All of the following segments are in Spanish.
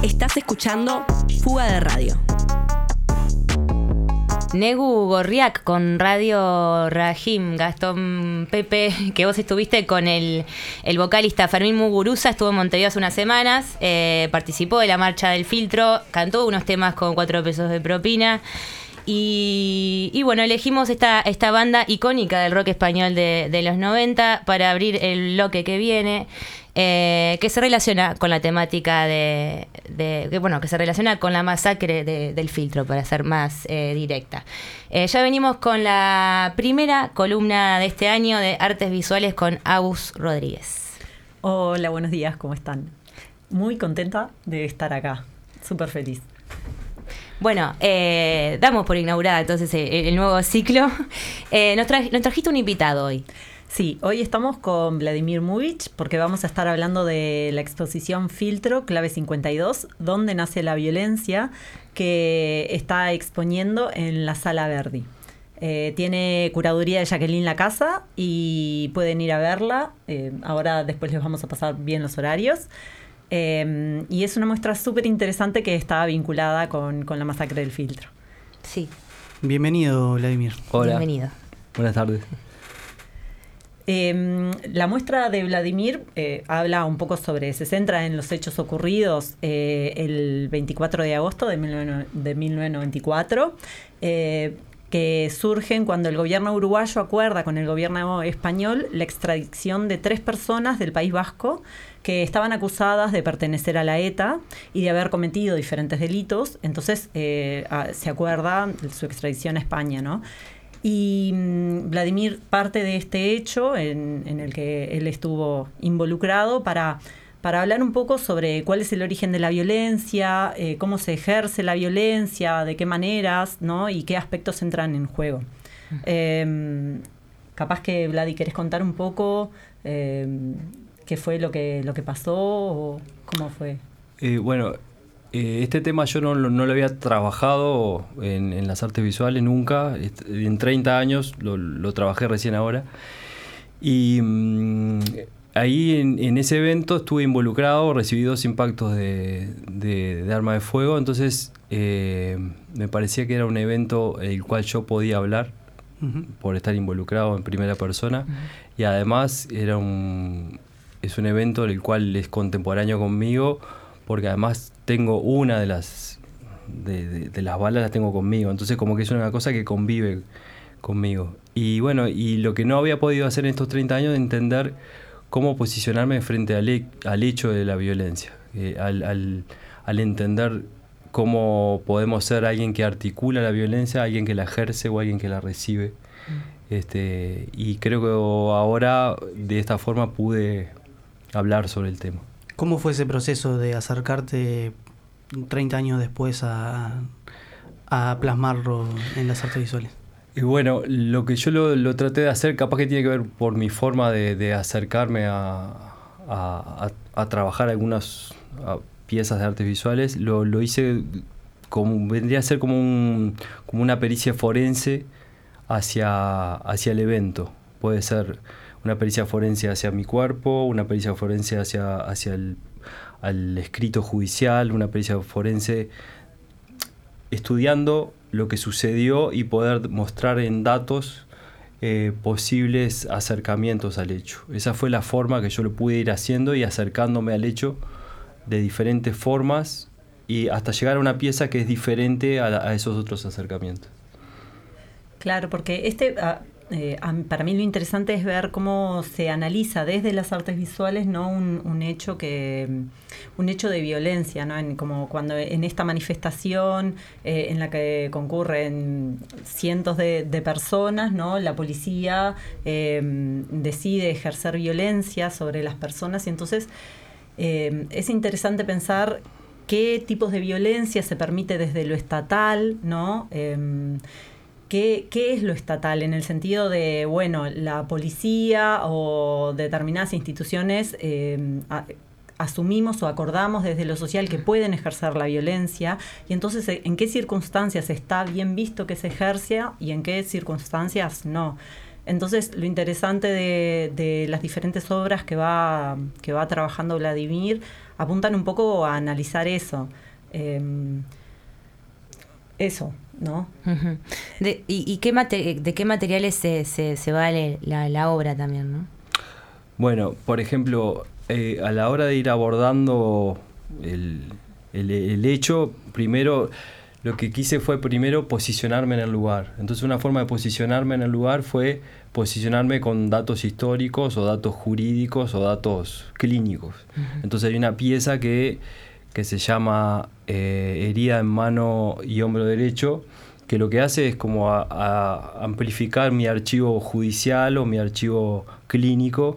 Estás escuchando Fuga de Radio. Negu Gorriak con Radio Rahim, Gastón Pepe, que vos estuviste con el vocalista Fermín Muguruza, estuvo en Montevideo hace unas semanas, participó de la marcha del filtro, cantó unos temas con 4 pesos de propina. Y bueno, elegimos esta banda icónica del rock español de los 90 para abrir el bloque que viene, que se relaciona con la temática que se relaciona con la masacre del filtro, para ser más directa. Ya venimos con la primera columna de este año de Artes Visuales con Agus Rodríguez. Hola, buenos días, ¿cómo están? Muy contenta de estar acá, súper feliz. Bueno, damos por inaugurada entonces el nuevo ciclo. Nos trajiste un invitado hoy. Sí, hoy estamos con Vladimir Mugic porque vamos a estar hablando de la exposición Filtro, Clave 52, Dónde nace la violencia, que está exponiendo en la Sala Verdi. Tiene curaduría de Jacqueline Lacasa y pueden ir a verla. Ahora después les vamos a pasar bien los horarios. Y es una muestra súper interesante que está vinculada con la masacre del filtro. Sí. Bienvenido, Vladimir. Hola. Bienvenido. Buenas tardes. La muestra de Vladimir habla un poco se centra en los hechos ocurridos el 24 de agosto de 1994, que surgen cuando el gobierno uruguayo acuerda con el gobierno español la extradición de 3 personas del País Vasco que estaban acusadas de pertenecer a la ETA y de haber cometido diferentes delitos. Entonces se acuerda su extradición a España, ¿no? Y Vladimir parte de este hecho en el que él estuvo involucrado para hablar un poco sobre cuál es el origen de la violencia, cómo se ejerce la violencia, de qué maneras, ¿no? Y qué aspectos entran en juego. Capaz que, Vladi, ¿querés contar un poco qué fue lo que pasó o cómo fue? Este tema yo no lo había trabajado en las artes visuales nunca. En 30 años lo trabajé recién ahora. Y ahí en ese evento estuve involucrado, recibí 2 impactos de arma de fuego. Entonces me parecía que era un evento el cual yo podía hablar por estar involucrado en primera persona. Y además es un evento el cual es contemporáneo conmigo, porque además tengo una de las balas, las tengo conmigo. Entonces como que es una cosa que convive conmigo. Y bueno, y lo que no había podido hacer en estos 30 años es entender cómo posicionarme frente al hecho de la violencia. Al entender cómo podemos ser alguien que articula la violencia, alguien que la ejerce o alguien que la recibe. Y creo que ahora de esta forma pude hablar sobre el tema. ¿Cómo fue ese proceso de acercarte 30 años después a plasmarlo en las artes visuales? Y bueno, lo que yo lo traté de hacer, capaz que tiene que ver por mi forma de acercarme a trabajar algunas piezas de artes visuales, lo hice vendría a ser como una pericia forense hacia el evento. Puede ser una pericia forense hacia mi cuerpo, una pericia forense hacia el escrito judicial, una pericia forense estudiando lo que sucedió y poder mostrar en datos posibles acercamientos al hecho. Esa fue la forma que yo lo pude ir haciendo y acercándome al hecho de diferentes formas y hasta llegar a una pieza que es diferente a esos otros acercamientos. Claro, porque para mí lo interesante es ver cómo se analiza desde las artes visuales, ¿no? un hecho de violencia, ¿no? Como cuando en esta manifestación en la que concurren cientos de personas, ¿no? La policía decide ejercer violencia sobre las personas y entonces es interesante pensar qué tipos de violencia se permite desde lo estatal, ¿no? ¿Qué es lo estatal? En el sentido de, bueno, la policía o determinadas instituciones asumimos o acordamos desde lo social que pueden ejercer la violencia y entonces en qué circunstancias está bien visto que se ejerce y en qué circunstancias no. Entonces, lo interesante de las diferentes obras que va trabajando Vladimir apuntan un poco a analizar eso. Eso, ¿no? Uh-huh. ¿Y de qué materiales se vale la obra también, no? Bueno, por ejemplo, a la hora de ir abordando el hecho, primero lo que quise fue primero posicionarme en el lugar. Entonces una forma de posicionarme en el lugar fue posicionarme con datos históricos o datos jurídicos o datos clínicos. Uh-huh. Entonces hay una pieza que se llama Herida en mano y hombro derecho, que lo que hace es como a amplificar mi archivo judicial o mi archivo clínico,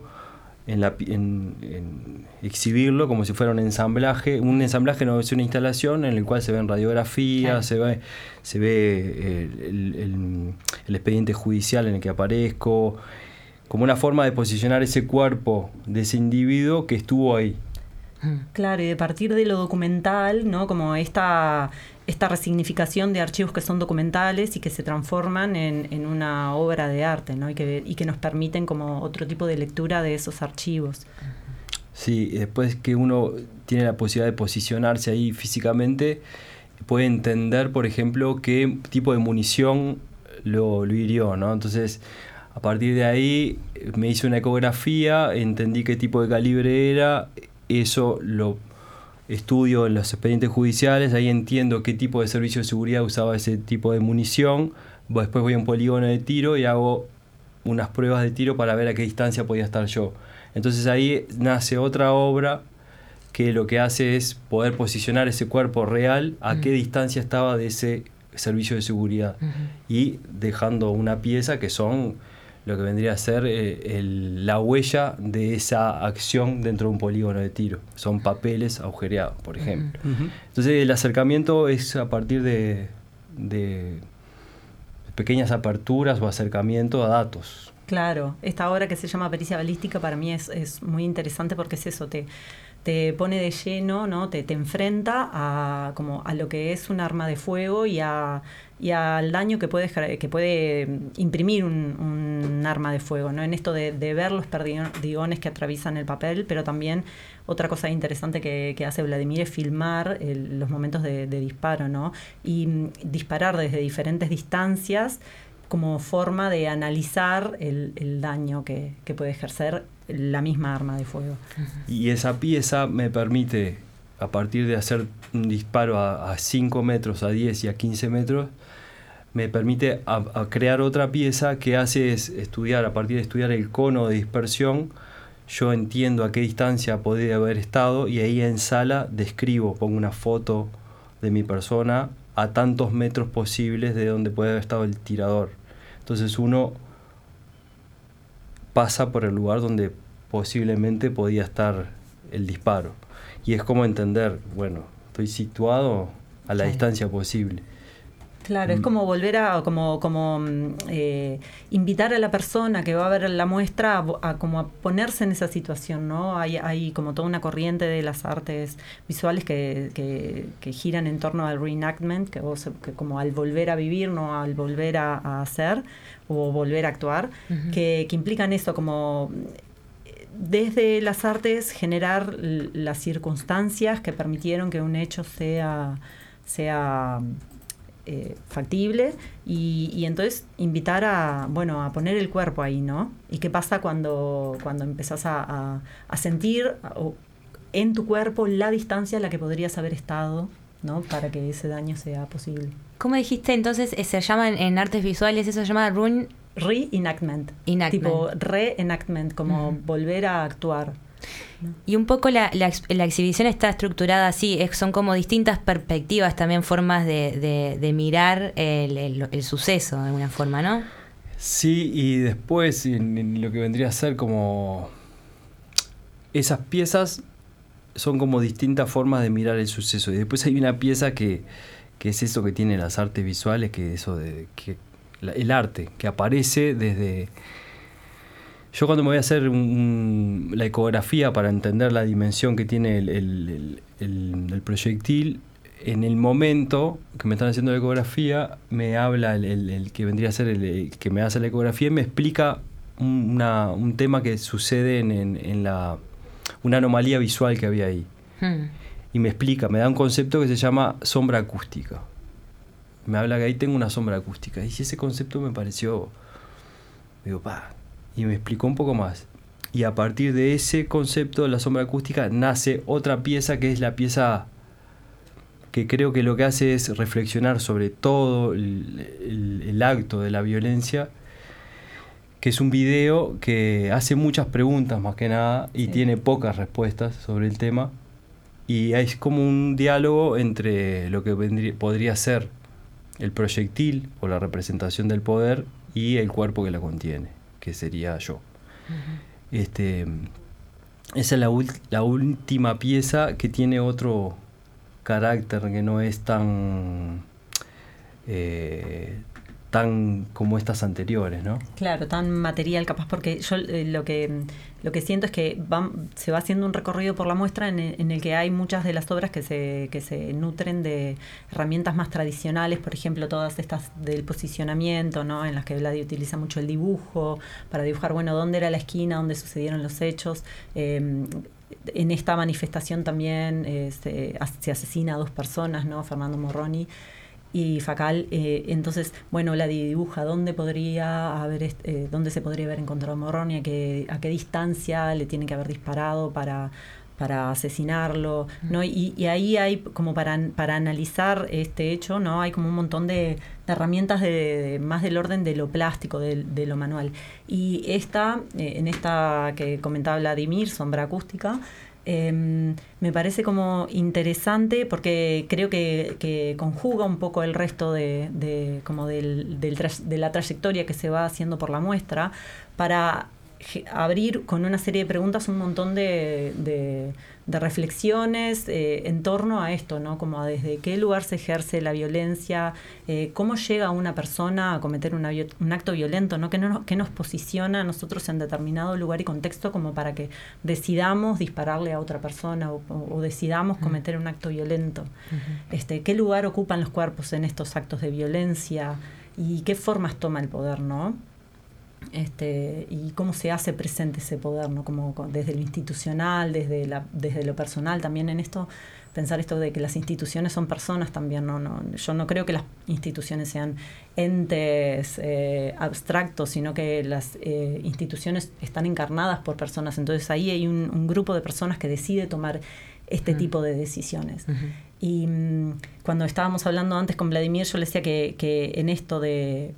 en exhibirlo como si fuera un ensamblaje. Un ensamblaje no es una instalación en el cual se ven radiografías, claro. se ve el expediente judicial en el que aparezco, como una forma de posicionar ese cuerpo de ese individuo que estuvo ahí. Claro, y de partir de lo documental, ¿no? Como esta resignificación de archivos que son documentales y que se transforman en una obra de arte, ¿no? Y que nos permiten como otro tipo de lectura de esos archivos. Sí, después que uno tiene la posibilidad de posicionarse ahí físicamente, puede entender, por ejemplo, qué tipo de munición lo hirió, ¿no? Entonces, a partir de ahí me hice una ecografía, entendí qué tipo de calibre era. Eso lo estudio en los expedientes judiciales, ahí entiendo qué tipo de servicio de seguridad usaba ese tipo de munición. Después voy a un polígono de tiro y hago unas pruebas de tiro para ver a qué distancia podía estar yo. Entonces ahí nace otra obra que lo que hace es poder posicionar ese cuerpo real a qué distancia estaba de ese servicio de seguridad, y dejando una pieza que son lo que vendría a ser la huella de esa acción dentro de un polígono de tiro. Son papeles agujereados, por ejemplo. Uh-huh. Entonces el acercamiento es a partir de pequeñas aperturas o acercamiento a datos. Claro, esta obra que se llama Pericia Balística para mí es muy interesante porque es eso, te pone de lleno, ¿no? Te enfrenta a lo que es un arma de fuego y al daño que puede imprimir un arma de fuego, ¿no? En esto de ver los perdigones que atraviesan el papel, pero también otra cosa interesante que hace Vladimir es filmar los momentos de disparo, ¿no? Y disparar desde diferentes distancias como forma de analizar el daño que puede ejercer la misma arma de fuego. Y esa pieza me permite, a partir de hacer un disparo a 5 metros, a 10 y a 15 metros, me permite a crear otra pieza que hace es estudiar, a partir de estudiar el cono de dispersión, yo entiendo a qué distancia podría haber estado y ahí en sala describo, pongo una foto de mi persona a tantos metros posibles de donde puede haber estado el tirador. Entonces uno pasa por el lugar donde posiblemente podía estar el disparo. Y es como entender, bueno, estoy situado a la distancia posible. Claro, es como volver a invitar a la persona que va a ver la muestra a ponerse en esa situación, ¿no? Hay como toda una corriente de las artes visuales que giran en torno al reenactment, que como al volver a vivir, no al volver a hacer o volver a actuar, uh-huh. que implican eso, como desde las artes generar las circunstancias que permitieron que un hecho sea factible y entonces invitar a poner el cuerpo ahí, ¿no? ¿Y qué pasa cuando empezás a sentir en tu cuerpo la distancia a la que podrías haber estado, ¿no? Para que ese daño sea posible. ¿Cómo dijiste entonces? Se llama en artes visuales, eso se llama reenactment. Tipo reenactment, como volver a actuar. Y un poco la exhibición está estructurada así, son como distintas perspectivas, también formas de mirar el suceso de alguna forma, ¿no? Sí, y después en lo que vendría a ser como esas piezas son como distintas formas de mirar el suceso. Y después hay una pieza que es eso que tiene las artes visuales, que eso de que el arte que aparece desde... Yo cuando me voy a hacer la ecografía para entender la dimensión que tiene el proyectil, en el momento que me están haciendo la ecografía, me habla el que vendría a ser el que me hace la ecografía y me explica un tema que sucede en una anomalía visual que había ahí. Y me explica, me da un concepto que se llama sombra acústica. Me habla que ahí tengo una sombra acústica. Y ese concepto me pareció, digo, y me explicó un poco más. Y a partir de ese concepto de la sombra acústica nace otra pieza, que es la pieza que creo que lo que hace es reflexionar sobre todo el acto de la violencia, que es un video que hace muchas preguntas más que nada y tiene pocas respuestas sobre el tema. Y es como un diálogo entre lo que podría ser el proyectil o la representación del poder y el cuerpo que la contiene, que sería yo. Esa es la última pieza que tiene otro carácter, que no es tan como estas anteriores, ¿no? Claro, tan material capaz, porque yo lo que siento es que se va haciendo un recorrido por la muestra en el que hay muchas de las obras que se nutren de herramientas más tradicionales, por ejemplo, todas estas del posicionamiento, ¿no? En las que Vladi utiliza mucho el dibujo, para dibujar, bueno, dónde era la esquina, dónde sucedieron los hechos. En esta manifestación también se asesina a 2 personas, ¿no? Fernando Morroni y Facal. Entonces, bueno, Vladi dibuja dónde dónde se podría haber encontrado Morroni, a qué distancia le tiene que haber disparado para asesinarlo, ¿no? Y ahí hay como para analizar este hecho, ¿no? Hay como un montón de herramientas más del orden de lo plástico, de lo manual. Y en esta que comentaba Vladimir, sombra acústica, me parece como interesante porque creo que conjuga un poco el resto de la trayectoria que se va haciendo por la muestra para abrir con una serie de preguntas un montón de reflexiones en torno a esto, ¿no? Como desde qué lugar se ejerce la violencia, cómo llega una persona a cometer un acto violento, ¿no? ¿Qué nos posiciona a nosotros en determinado lugar y contexto como para que decidamos dispararle a otra persona o decidamos cometer un acto violento? ¿Qué lugar ocupan los cuerpos en estos actos de violencia y qué formas toma el poder, ¿no? Y cómo se hace presente ese poder, ¿no? Como desde lo institucional, desde lo personal, también en esto, pensar esto de que las instituciones son personas también, yo no creo que las instituciones sean entes abstractos, sino que las instituciones están encarnadas por personas, entonces ahí hay un grupo de personas que decide tomar este tipo de decisiones. Y cuando estábamos hablando antes con Vladimir, yo le decía que en esto de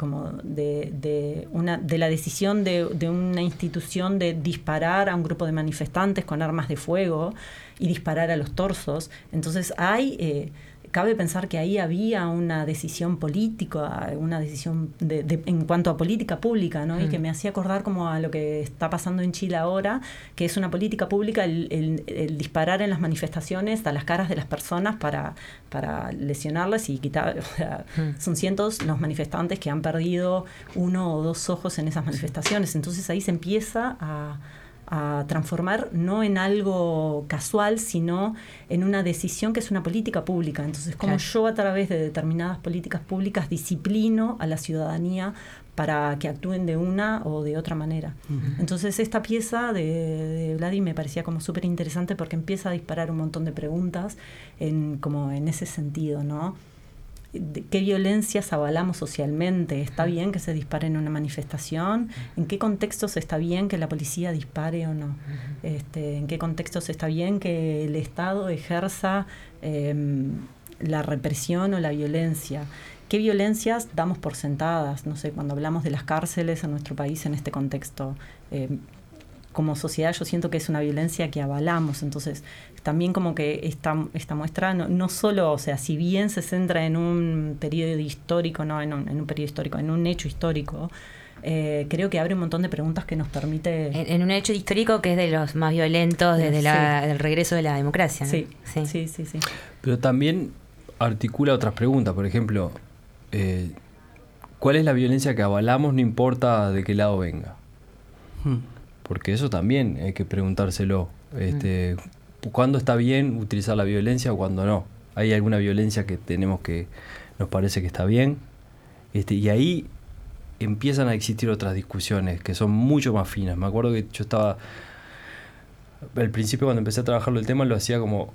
la decisión de una institución de disparar a un grupo de manifestantes con armas de fuego y disparar a los torsos, entonces cabe pensar que ahí había una decisión política, una decisión en cuanto a política pública, ¿no? Y que me hacía acordar como a lo que está pasando en Chile ahora, que es una política pública el disparar en las manifestaciones a las caras de las personas para lesionarlas y quitar. O sea, son cientos los manifestantes que han perdido 1 o 2 ojos en esas manifestaciones. Entonces ahí se empieza a transformar no en algo casual, sino en una decisión que es una política pública. Entonces, como yo a través de determinadas políticas públicas disciplino a la ciudadanía para que actúen de una o de otra manera. Entonces, esta pieza de Vladi me parecía como súper interesante porque empieza a disparar un montón de preguntas como en ese sentido, ¿no? ¿Qué violencias avalamos socialmente? ¿Está bien que se dispare en una manifestación? ¿En qué contextos está bien que la policía dispare o no? ¿En qué contextos está bien que el Estado ejerza la represión o la violencia? ¿Qué violencias damos por sentadas? No sé, cuando hablamos de las cárceles en nuestro país en este contexto, como sociedad yo siento que es una violencia que avalamos. Entonces también como que esta muestra no solo, o sea, si bien se centra en un periodo histórico, no en un periodo histórico, en un hecho histórico, creo que abre un montón de preguntas que nos permite... En un hecho histórico que es de los más violentos desde el regreso de la democracia, ¿no? Sí. Pero también articula otras preguntas, por ejemplo, ¿cuál es la violencia que avalamos no importa de qué lado venga? Porque eso también hay que preguntárselo. ¿Cuándo está bien utilizar la violencia o cuándo no? hay alguna violencia que nos parece que está bien, y ahí empiezan a existir otras discusiones que son mucho más finas. Me acuerdo que yo estaba, al principio cuando empecé a trabajarlo el tema, lo hacía como,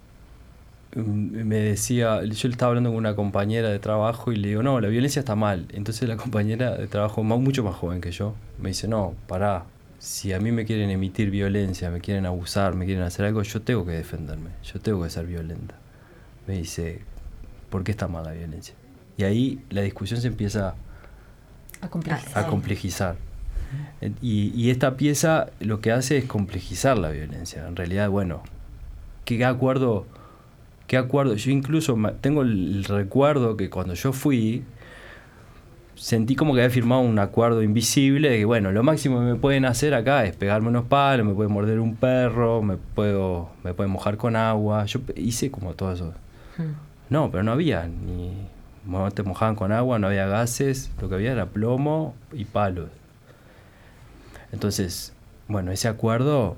me decía, yo le estaba hablando con una compañera de trabajo y le digo, no, la violencia está mal. Entonces la compañera de trabajo, mucho más joven que yo, me dice, no, pará, si a mí me quieren emitir violencia, me quieren abusar, me quieren hacer algo, yo tengo que defenderme, yo tengo que ser violenta. Me dice, ¿por qué está mal la violencia? Y ahí la discusión se empieza a complejizar. Y esta pieza lo que hace es complejizar la violencia. En realidad, bueno, ¿qué acuerdo? Yo incluso tengo el recuerdo que cuando yo fui, sentí como que había firmado un acuerdo invisible de que, bueno, lo máximo que me pueden hacer acá es pegarme unos palos, me puede morder un perro, me pueden mojar con agua. Yo hice como todo eso. No, pero no había no te mojaban con agua, no había gases, lo que había era plomo y palos. Entonces, bueno, ese acuerdo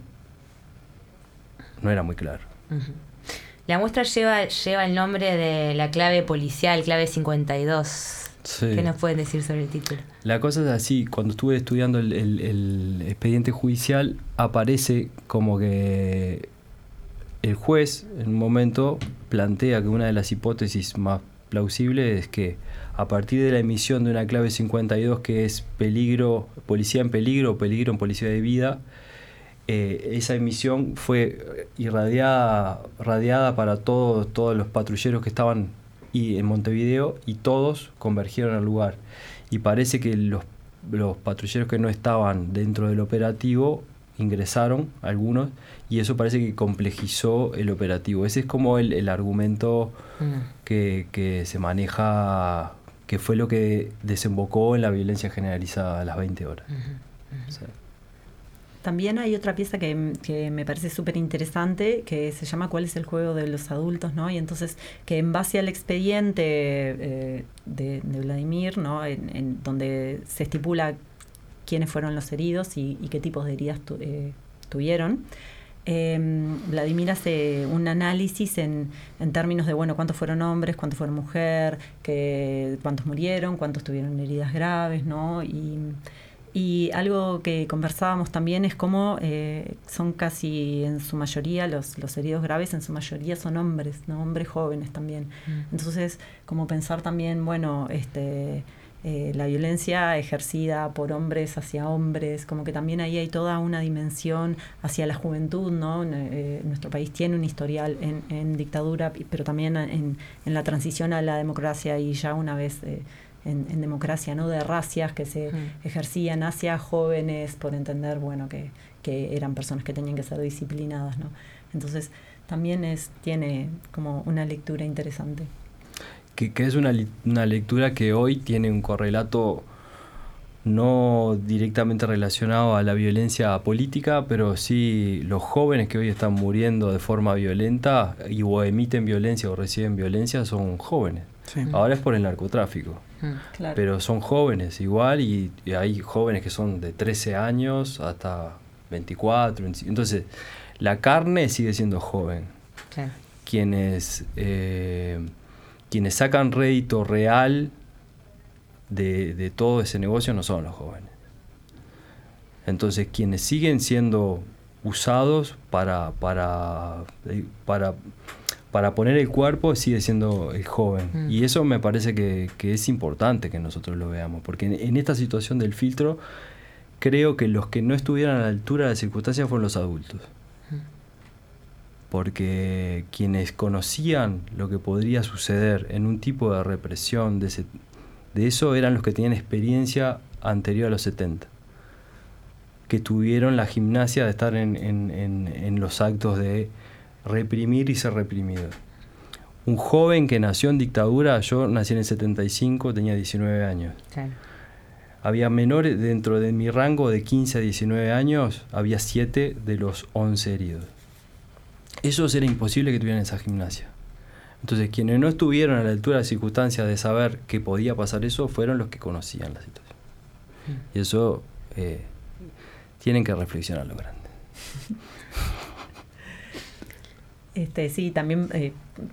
no era muy claro. Uh-huh. La muestra lleva el nombre de la clave policial, clave 52. Sí. ¿Qué nos pueden decir sobre el título? La cosa es así, cuando estuve estudiando el expediente judicial, aparece como que el juez en un momento plantea que una de las hipótesis más plausibles es que a partir de la emisión de una clave 52, que es policía en peligro o peligro en policía de vida, esa emisión fue radiada para todos los patrulleros que estaban en Montevideo, y todos convergieron al lugar. Y parece que los patrulleros que no estaban dentro del operativo ingresaron, algunos, y eso parece que complejizó el operativo. Ese es como el argumento que se maneja, que fue lo que desembocó en la violencia generalizada a las 20 horas. O sea, también hay otra pieza que me parece súper interesante, que se llama ¿Cuál es el juego de los adultos?, ¿no? Y entonces, que en base al expediente de Vladimir, ¿no?, en donde se estipula quiénes fueron los heridos y qué tipos de heridas tuvieron, Vladimir hace un análisis en términos de, bueno, cuántos fueron hombres, cuántos fueron mujeres, cuántos murieron, cuántos tuvieron heridas graves, ¿no? Y algo que conversábamos también es cómo son casi en su mayoría, los heridos graves en su mayoría son hombres, ¿no? Hombres jóvenes también. Entonces, como pensar también, bueno, la violencia ejercida por hombres hacia hombres, como que también ahí hay toda una dimensión hacia la juventud, ¿no? Nuestro país tiene un historial en dictadura, pero también en la transición a la democracia, y ya una vez en democracia, ¿no?, de racias que se ejercían hacia jóvenes, por entender, bueno, que eran personas que tenían que ser disciplinadas, ¿no? Entonces también tiene como una lectura interesante. Que es una lectura que hoy tiene un correlato no directamente relacionado a la violencia política, pero sí los jóvenes que hoy están muriendo de forma violenta o emiten violencia o reciben violencia son jóvenes. Sí. Ahora es por el narcotráfico. Claro. Pero son jóvenes igual, y hay jóvenes que son de 13 años hasta 24, 25. Entonces, la carne sigue siendo joven. Claro. Quienes sacan rédito real de todo ese negocio no son los jóvenes. Entonces, quienes siguen siendo usados para poner el cuerpo sigue siendo el joven. Y eso me parece que es importante que nosotros lo veamos, porque en esta situación del filtro creo que los que no estuvieran a la altura de las circunstancias fueron los adultos. Porque quienes conocían lo que podría suceder en un tipo de represión de eso eran los que tenían experiencia anterior a los 70, que tuvieron la gimnasia de estar en los actos de reprimir y ser reprimido. Un joven que nació en dictadura, yo nací en el 75, tenía 19 años. Claro. Había menores dentro de mi rango de 15 a 19 años, había 7 de los 11 heridos. Eso era imposible que tuvieran esa gimnasia. Entonces, quienes no estuvieron a la altura de las circunstancias de saber que podía pasar eso, fueron los que conocían la situación. Y eso tienen que reflexionar lo grande. Sí, también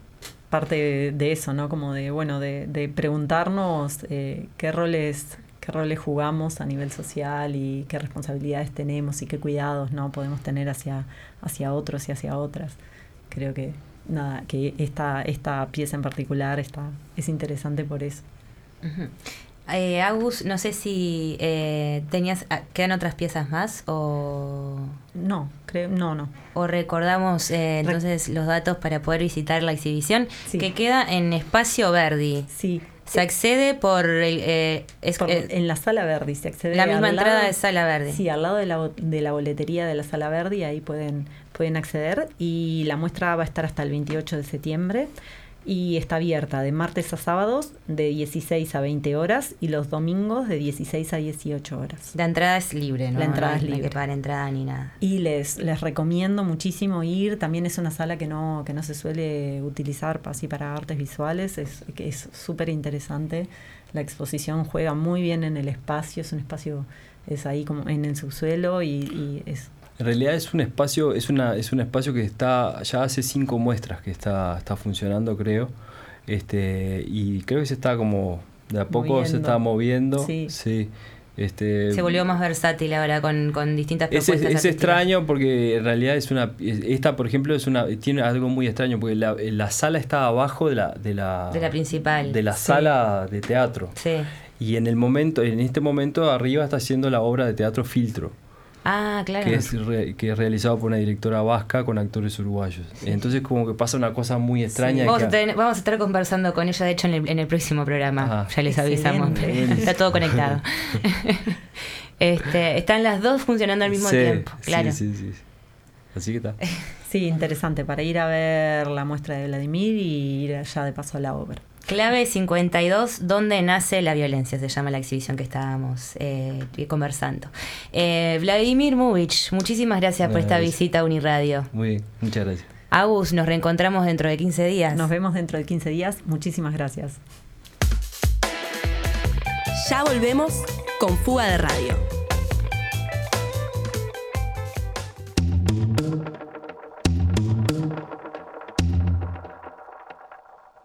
parte de eso, ¿no? Como de preguntarnos qué roles jugamos a nivel social y qué responsabilidades tenemos y qué cuidados, ¿no? podemos tener hacia otros y hacia otras. Creo que que esta pieza en particular es interesante por eso. Uh-huh. Agus, no sé si ¿quedan otras piezas más o...? No. O recordamos entonces los datos para poder visitar la exhibición, sí. Que queda en Espacio Verdi. Sí. Se accede en la Sala Verdi, se accede la misma entrada lado, de Sala Verdi. Sí, al lado de la boletería de la Sala Verdi, ahí pueden acceder, y la muestra va a estar hasta el 28 de septiembre y está abierta de martes a sábados de 16 a 20 horas y los domingos de 16 a 18 horas. La entrada es libre, ¿no? La entrada es libre. No hay que pagar entrada ni nada. Y les recomiendo muchísimo ir. También es una sala que no se suele utilizar así para artes visuales. Es súper interesante. La exposición juega muy bien en el espacio. Es un espacio, es ahí como en el subsuelo y es... En realidad es un espacio, es un espacio que está, ya hace 5 muestras que está funcionando, creo. Y creo que se está como, de a poco se está moviendo. Sí. Se volvió más versátil ahora con distintas propuestas. Es extraño porque en realidad esta por ejemplo tiene algo muy extraño porque la sala está abajo de la principal, de la sala de teatro. Sí. Y en este momento arriba está haciendo la obra de teatro Filtro. Ah, claro. Que es realizado por una directora vasca con actores uruguayos. Entonces como que pasa una cosa muy extraña. Sí. Vamos a estar conversando con ella, de hecho, en el próximo programa. Ya les avisamos. Está todo conectado. Están las dos funcionando al mismo tiempo. Claro. Sí. Así que está. Sí, interesante para ir a ver la muestra de Vladimir y ir allá de paso a la obra. Clave 52, ¿dónde nace la violencia? Se llama la exhibición que estábamos conversando. Vladimir Mubic, muchísimas gracias por esta visita a Uniradio. Muy bien, muchas gracias. Agus, nos reencontramos dentro de 15 días. Nos vemos dentro de 15 días. Muchísimas gracias. Ya volvemos con Fuga de Radio.